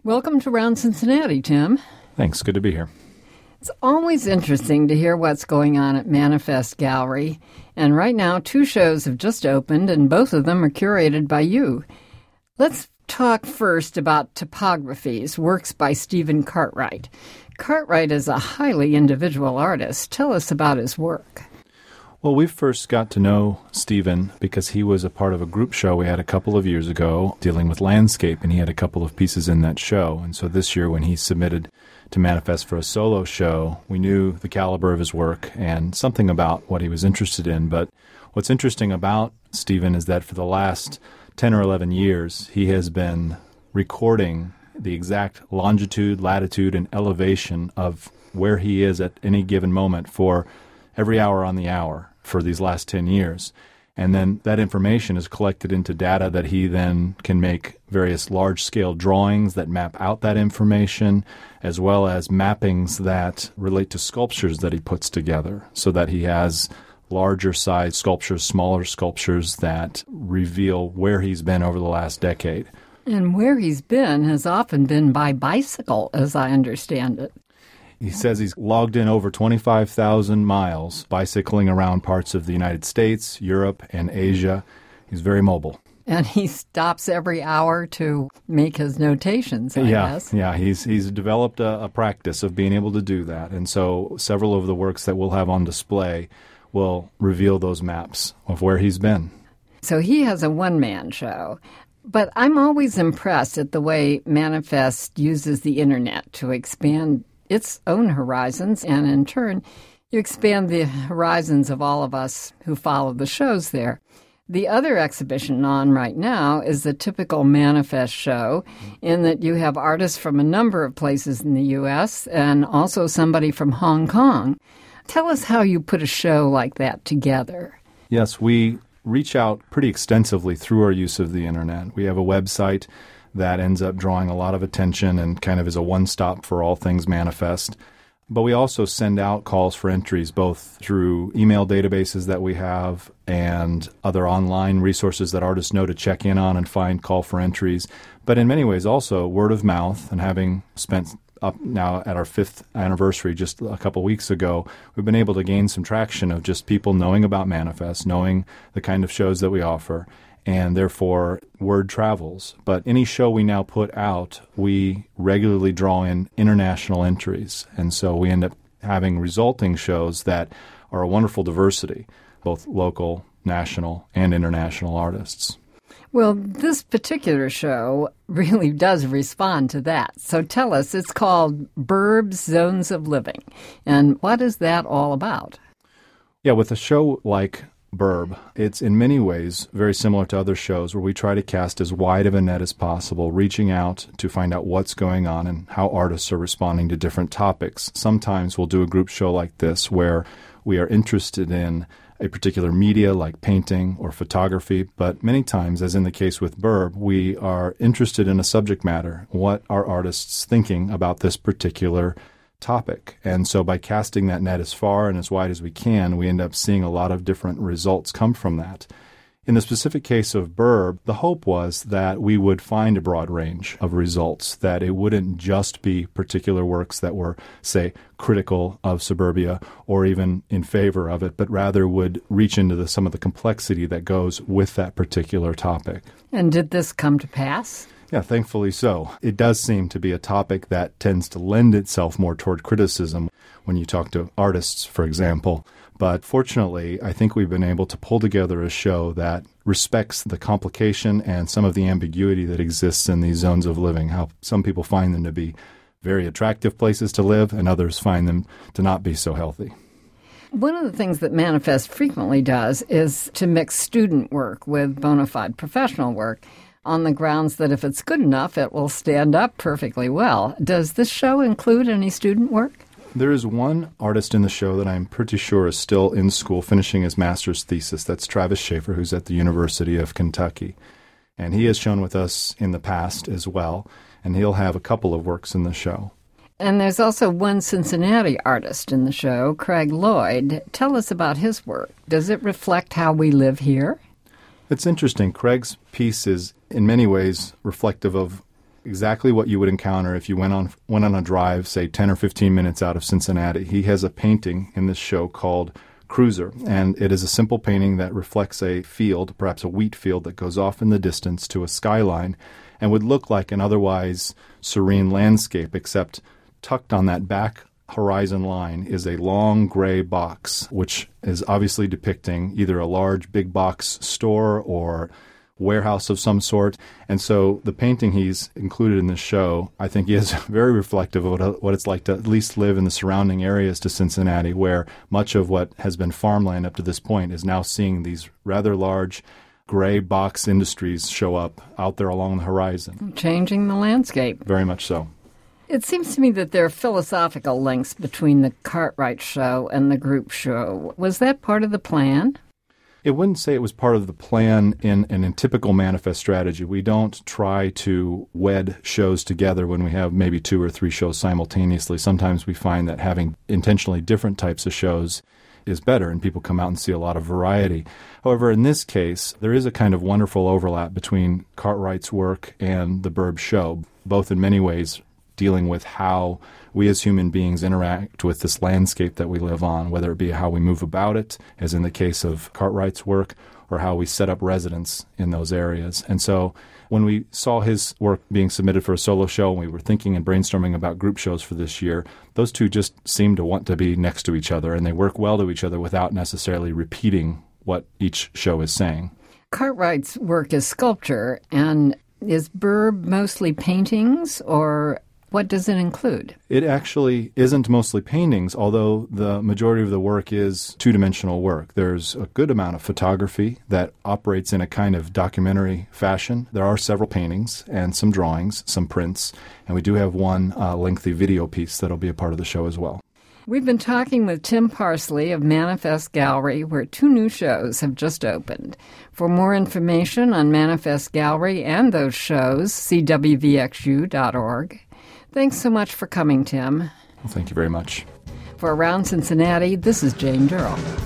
Welcome to Round Cincinnati, Tim. Thanks. Good to be here. It's always interesting to hear what's going on at Manifest Gallery. And right now, 2 shows have just opened, and both of them are curated by you. Let's talk first about Topographies, works by Stephen Cartwright. Cartwright is a highly individual artist. Tell us about his work. Well, we first got to know Stephen because he was a part of a group show we had a couple of years ago dealing with landscape, and he had a couple of pieces in that show. And so this year when he submitted to Manifest for a solo show, we knew the caliber of his work and something about what he was interested in. But what's interesting about Stephen is that for the last 10 or 11 years, he has been recording the exact longitude, latitude, and elevation of where he is at any given moment for every hour on the hour for these last 10 years. And then that information is collected into data that he then can make various large-scale drawings that map out that information, as well as mappings that relate to sculptures that he puts together, so that he has larger-sized sculptures, smaller sculptures that reveal where he's been over the last decade. And where he's been has often been by bicycle, as I understand it. He says he's logged in over 25,000 miles bicycling around parts of the United States, Europe, and Asia. He's very mobile. And he stops every hour to make his notations, I guess. Yeah, he's developed a practice of being able to do that. And so several of the works that we'll have on display will reveal those maps of where he's been. So he has a one-man show. But I'm always impressed at the way Manifest uses the Internet to expand its own horizons, and in turn, you expand the horizons of all of us who follow the shows there. The other exhibition on right now is the typical Manifest show, in that you have artists from a number of places in the U.S. and also somebody from Hong Kong. Tell us how you put a show like that together. Yes, we reach out pretty extensively through our use of the Internet. We have a website that ends up drawing a lot of attention and kind of is a one-stop for all things Manifest. But we also send out calls for entries, both through email databases that we have and other online resources that artists know to check in on and find call for entries. But in many ways also word of mouth, and having spent up now at our 5th anniversary just a couple weeks ago, we've been able to gain some traction of just people knowing about Manifest, knowing the kind of shows that we offer, and therefore word travels. But any show we now put out, we regularly draw in international entries. And so we end up having resulting shows that are a wonderful diversity, both local, national, and international artists. Well, this particular show really does respond to that. So tell us, it's called Burbs Zones of Living. And what is that all about? Yeah, with a show like Burb, it's in many ways very similar to other shows where we try to cast as wide of a net as possible, reaching out to find out what's going on and how artists are responding to different topics. Sometimes we'll do a group show like this where we are interested in a particular media like painting or photography, but many times, as in the case with Burb, we are interested in a subject matter. What are artists thinking about this particular topic? And so by casting that net as far and as wide as we can, we end up seeing a lot of different results come from that. In the specific case of Burb, the hope was that we would find a broad range of results, that it wouldn't just be particular works that were, say, critical of suburbia or even in favor of it, but rather would reach into some of the complexity that goes with that particular topic. And did this come to pass? Yeah, thankfully so. It does seem to be a topic that tends to lend itself more toward criticism when you talk to artists, for example. But fortunately, I think we've been able to pull together a show that respects the complication and some of the ambiguity that exists in these zones of living, how some people find them to be very attractive places to live and others find them to not be so healthy. One of the things that Manifest frequently does is to mix student work with bona fide professional work, on the grounds that if it's good enough, it will stand up perfectly well. Does this show include any student work? There is one artist in the show that I'm pretty sure is still in school finishing his master's thesis. That's Travis Schaefer, who's at the University of Kentucky. And he has shown with us in the past as well, and he'll have a couple of works in the show. And there's also one Cincinnati artist in the show, Craig Lloyd. Tell us about his work. Does it reflect how we live here? It's interesting. Craig's piece is in many ways reflective of exactly what you would encounter if you went on a drive, say 10 or 15 minutes out of Cincinnati. He has a painting in this show called Cruiser, and it is a simple painting that reflects a field, perhaps a wheat field, that goes off in the distance to a skyline and would look like an otherwise serene landscape, except tucked on that back horizon line is a long gray box, which is obviously depicting either a large big box store or warehouse of some sort. And so the painting he's included in this show, I think, is very reflective of what it's like to at least live in the surrounding areas to Cincinnati, where much of what has been farmland up to this point is now seeing these rather large gray box industries show up out there along the horizon. Changing the landscape. Very much so. It seems to me that there are philosophical links between the Cartwright show and the group show. Was that part of the plan? It wouldn't say it was part of the plan in a typical Manifest strategy. We don't try to wed shows together when we have maybe 2 or 3 shows simultaneously. Sometimes we find that having intentionally different types of shows is better, and people come out and see a lot of variety. However, in this case, there is a kind of wonderful overlap between Cartwright's work and the Burb show, both in many ways dealing with how we as human beings interact with this landscape that we live on, whether it be how we move about it, as in the case of Cartwright's work, or how we set up residence in those areas. And so when we saw his work being submitted for a solo show and we were thinking and brainstorming about group shows for this year, those two just seemed to want to be next to each other, and they work well to each other without necessarily repeating what each show is saying. Cartwright's work is sculpture, and is Burb mostly paintings, or what does it include? It actually isn't mostly paintings, although the majority of the work is two-dimensional work. There's a good amount of photography that operates in a kind of documentary fashion. There are several paintings and some drawings, some prints, and we do have one lengthy video piece that'll be a part of the show as well. We've been talking with Tim Parsley of Manifest Gallery, where 2 new shows have just opened. For more information on Manifest Gallery and those shows, see wvxu.org. Thanks so much for coming, Tim. Well, thank you very much. For Around Cincinnati, this is Jane Durrell.